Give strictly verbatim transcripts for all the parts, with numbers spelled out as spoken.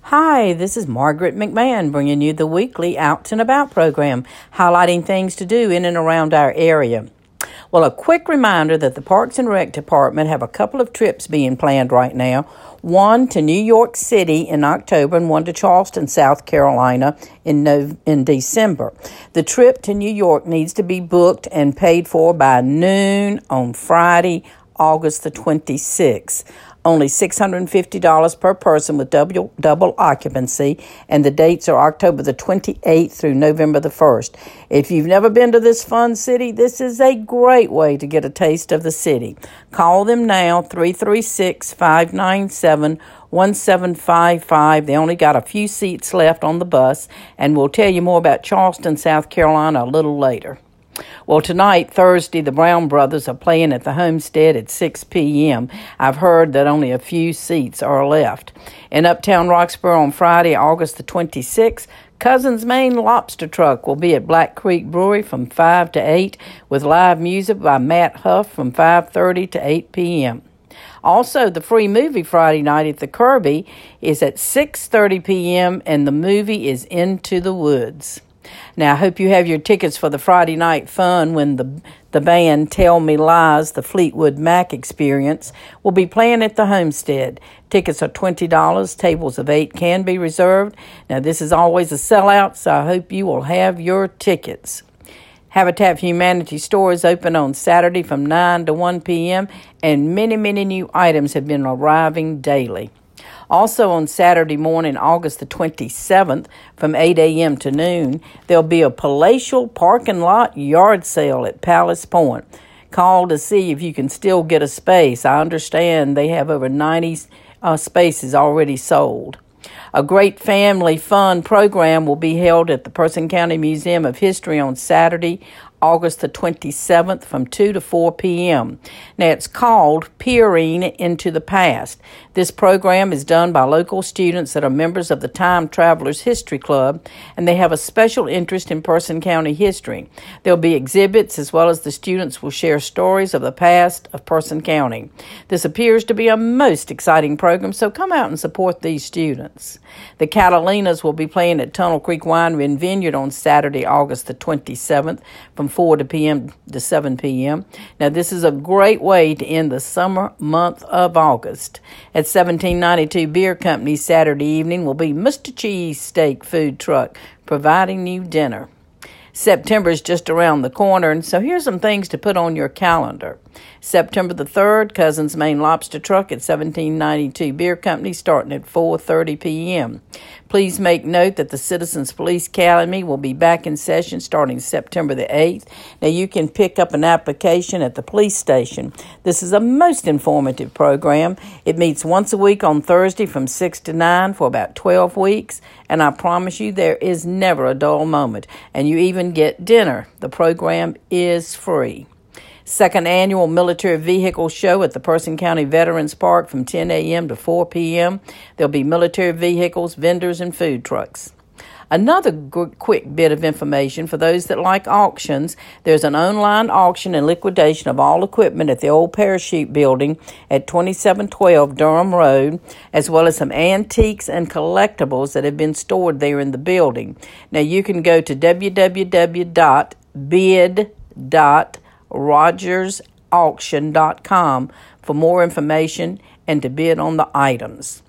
Hi, this is Margaret McMahon bringing you the weekly Out and About program, highlighting things to do in and around our area. Well, a quick reminder that the Parks and Rec Department have a couple of trips being planned right now. One to New York City in October and one to Charleston, South Carolina in no, in December. The trip to New York needs to be booked and paid for by noon on Friday, August the twenty-sixth. Only six hundred fifty dollars per person with double, double occupancy, and the dates are October the twenty-eighth through November the first. If you've never been to this fun city, this is a great way to get a taste of the city. Call them now, three three six, five nine seven, one seven five five. They only got a few seats left on the bus, and we'll tell you more about Charleston, South Carolina a little later. Well, tonight, Thursday, the Brown Brothers are playing at the Homestead at six p.m. I've heard that only a few seats are left. In Uptown Roxborough on Friday, August the twenty-sixth, Cousin's Main Lobster Truck will be at Black Creek Brewery from five to eight with live music by Matt Huff from five thirty to eight p.m. Also, the free movie Friday night at the Kirby is at six thirty p.m. and the movie is Into the Woods. Now, I hope you have your tickets for the Friday night fun when the the band Tell Me Lies, the Fleetwood Mac Experience, will be playing at the Homestead. Tickets are twenty dollars. Tables of eight can be reserved. Now, this is always a sellout, so I hope you will have your tickets. Habitat for Humanity store is open on Saturday from nine to one p.m., and many, many new items have been arriving daily. Also on Saturday morning, August the twenty-seventh, from eight a.m. to noon, there'll be a palatial parking lot yard sale at Palace Point. Call to see if you can still get a space. I understand they have over ninety uh, spaces already sold. A great family fun program will be held at the Person County Museum of History on Saturday, August the twenty-seventh from two to four p.m. Now, it's called Peering into the Past. This program is done by local students that are members of the Time Travelers History Club, and they have a special interest in Person County history. There'll be exhibits as well as the students will share stories of the past of Person County. This appears to be a most exciting program, so come out and support these students. The Catalinas will be playing at Tunnel Creek Winery and Vineyard on Saturday, August the twenty-seventh from four p.m. to seven p.m. Now, this is a great way to end the summer month of August. At seventeen ninety-two Beer Company, Saturday evening will be Mister Cheese Steak Food Truck providing you dinner. September is just around the corner, and so here's some things to put on your calendar. September the third, Cousin's Main Lobster Truck at seventeen ninety-two Beer Company starting at four thirty p.m. Please make note that the Citizens Police Academy will be back in session starting September the eighth. Now, you can pick up an application at the police station. This is a most informative program. It meets once a week on Thursday from six to nine for about twelve weeks, and I promise you there is never a dull moment, and you even get dinner. The program is free. Second annual military vehicle show at the Person County Veterans Park from ten a.m. to four p.m. There'll be military vehicles, vendors, and food trucks. Another good, quick bit of information for those that like auctions. There's an online auction and liquidation of all equipment at the old Parachute Building at twenty-seven twelve Durham Road, as well as some antiques and collectibles that have been stored there in the building. Now, you can go to w w w dot bid dot rogers auction dot com for more information and to bid on the items.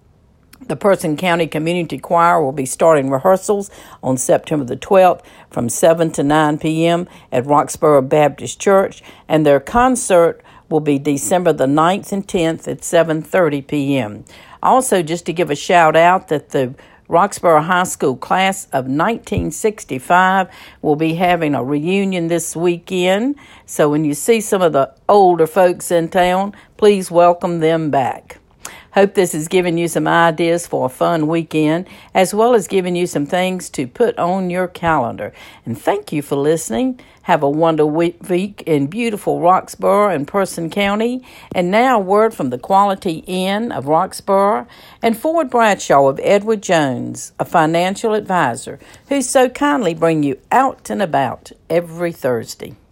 The Person County Community Choir will be starting rehearsals on September the twelfth from seven to nine p.m. at Roxborough Baptist Church, and their concert will be December the ninth and tenth at seven thirty p.m. Also, just to give a shout out that the Roxborough High School class of nineteen sixty-five will be having a reunion this weekend. So when you see some of the older folks in town, please welcome them back. Hope this has given you some ideas for a fun weekend, as well as giving you some things to put on your calendar. And thank you for listening. Have a wonderful week in beautiful Roxborough and Person County. And now a word from the Quality Inn of Roxborough and Ford Bradshaw of Edward Jones, a financial advisor, who so kindly bring you out and about every Thursday.